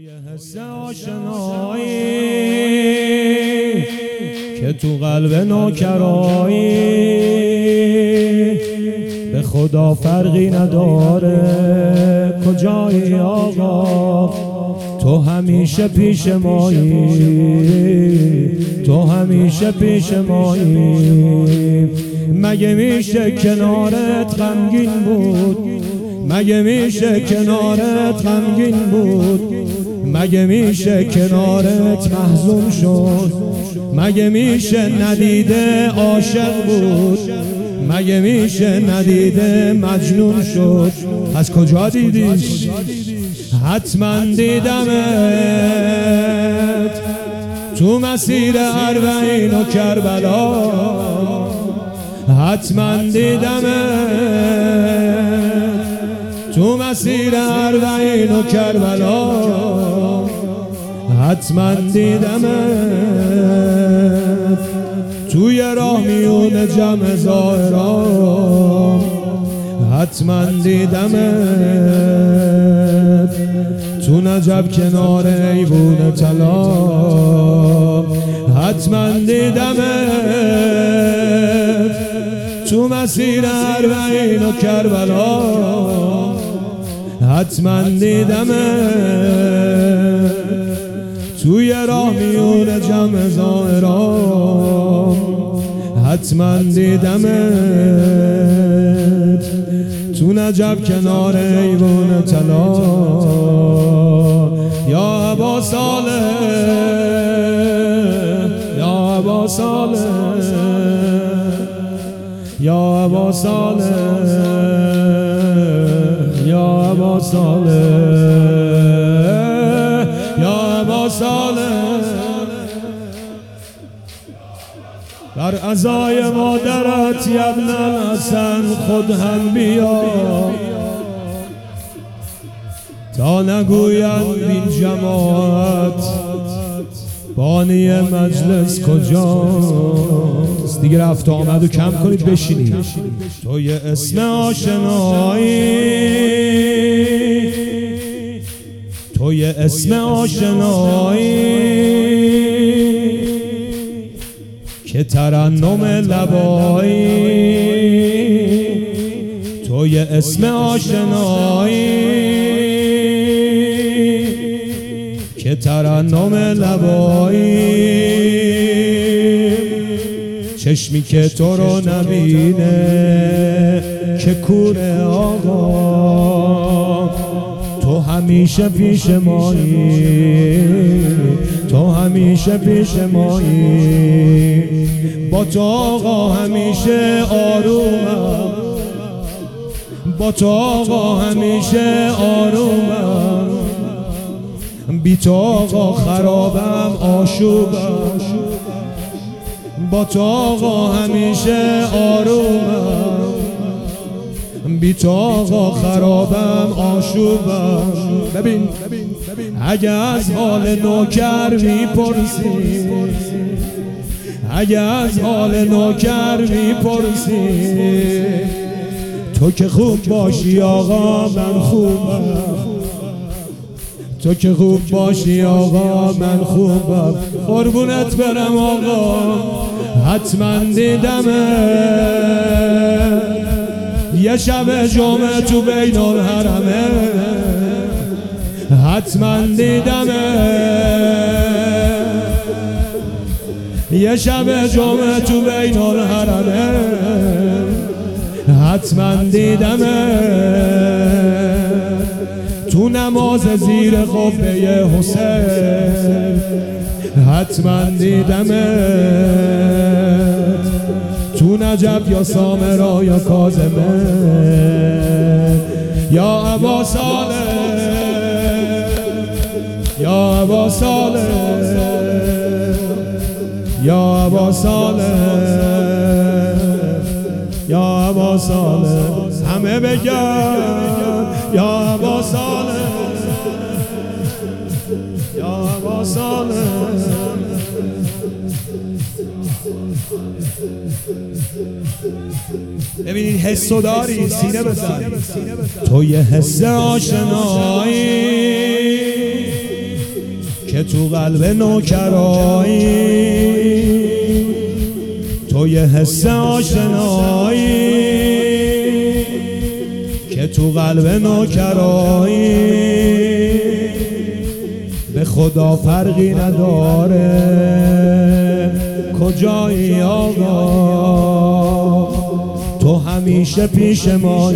حس آشنایی که تو قلب نوکرایی به خدا فرقی نداره کجایی آقا، تو همیشه پیش مایی، تو همیشه پیش مایی. مگه میشه کنارت غمگین بود، مگه میشه کنارت غمگین بود، مگه میشه کنارت محزون شد، مگه میشه ندیده عاشق بود، مگه میشه ندیده مجنون شد. از کجا دیدیش؟ حتما دیدمت تو مسیر اربعین و کربلا، حتما دیدمت تو مسیر اربعین و کربلا، حتما دیدمت توی راه میون جمع زائران، حتما دیدمت تو نجف کنار ایوون طلا، حتما دیدمت تو مسیر اربعین و کربلا، حتما دیدمت توی راه میون جمع زائران، حتما دیدمت تو نجف کنار ایوون طلا. یا ابا صالح، یا ابا صالح، یا ابا صالح، یا ابا صالح، یا ابا صالح. در عزای مادرت ابن الحسن خود هم بیا، تا نگویند بین جماعت بانی مجلس کجاست. دیگه رفت آمد و کم کنید بشینید. تو یه اسم آشنایی، تو یه اسم آشنایی که ترنم لبایی، تو یه اسم آشنایی که ترنم لبایی. چشمی که تو رو نبینه که کوره آقا، تو همیشه پیش مایی، تو همیشه پیش مایی. با تو آقا همیشه آرومم، با تو آقا همیشه آرومم، بی تو آقا خرابم آشوبم. با تو آقا همیشه آرومم، بی تو آقا خرابم آشوبم. ببین اگه از حال نوکر میپرسی، اگه از حال نوکر میپرسی، تو که خوب باشی آقا من خوبم، تو که خوب باشی آقا من خوبم. قربونت برم آقا، حتما دیدمت یه شب جمعه تو بین الحرمه، حتما دیدمت یه شب جمعه تو بین الحرمه، حتما دیدمت تو نماز زیر قبه حسین، حتما دیدمت تو نجف یا سامرا یا کاظمه. یا ابا صالح، یا ابا صالح، یا ابا صالح، یا ابا صالح. همه بگن یا ابا صالح، یا ابا صالح. ببینید حسو داری، سینه بزن. تو یه حس آشنایی که تو قلب نوکرایی تو یه حس آشنایی که تو قلب نوکرایی به خدا فرقی نداره کجایی آقا تو همیشه پیش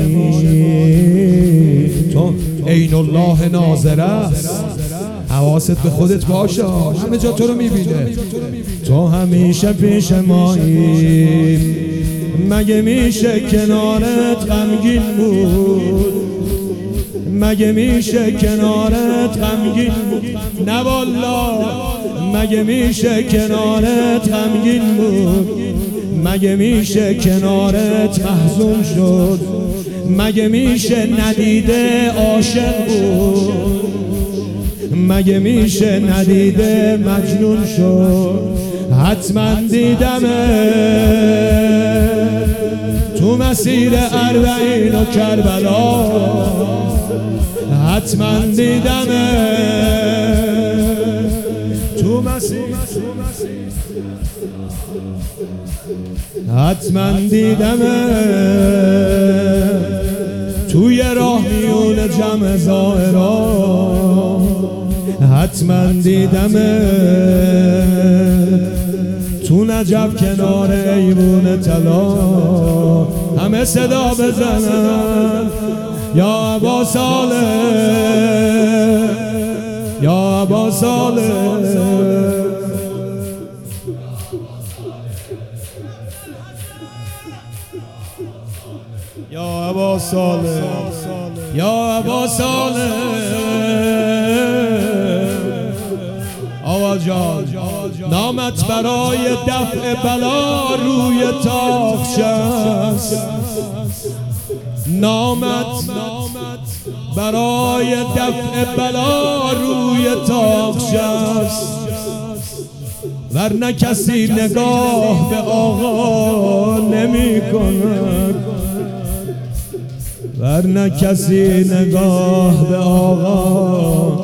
مایی تو عین الله ناظر است حواست به خودت باشه همه جا تو رو میبینه تو همیشه پیش مایی مگه میشه کنارت غمگین بود مگه میشه کنارت غمگین بود نه والله مگه میشه کنارت غمگین بود مگه میشه کنارت محزون شد مگه میشه ندیده عاشق بود مگه میشه ندیده مجنون شد حتما دیدمه تو مسیر اربعین و کربلا حتما دیدمه تو مسیر حتما دیدمه توی راه میون جمع زائران حتما دیدمه تو نجف کنار ایوون طلا همه صدا بزنن یا ابا صالح یا ابا صالح یا ابا صالح یا ابا صالح آقا جان نامت برای دفع بلا روی تاخچه است نامت برای دفع بلا روی تاخچه است ورنه کسی نگاه به آقا نمی کند ورنه کسی نگاه به آقا